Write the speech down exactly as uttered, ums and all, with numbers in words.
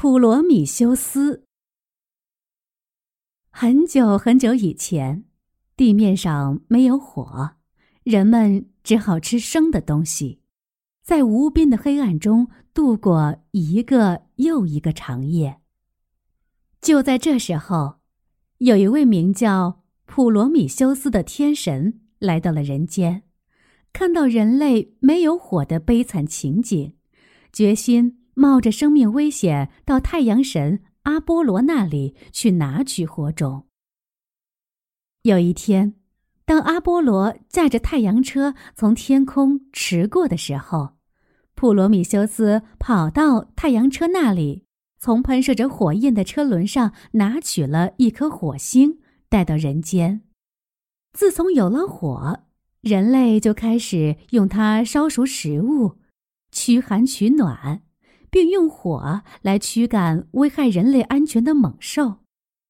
普罗米修斯。很久很久以前，地面上没有火，人们只好吃生的东西，在无边的黑暗中度过一个又一个长夜。就在这时候，有一位名叫普罗米修斯的天神来到了人间，看到人类没有火的悲惨情景，决心冒着生命危险到太阳神阿波罗那里去拿取火种。有一天，当阿波罗驾着太阳车从天空驰过的时候，普罗米修斯跑到太阳车那里，从喷射着火焰的车轮上拿取了一颗火星，带到人间。自从有了火，人类就开始用它烧熟食物，驱寒取暖，并用火来驱赶危害人类安全的猛兽。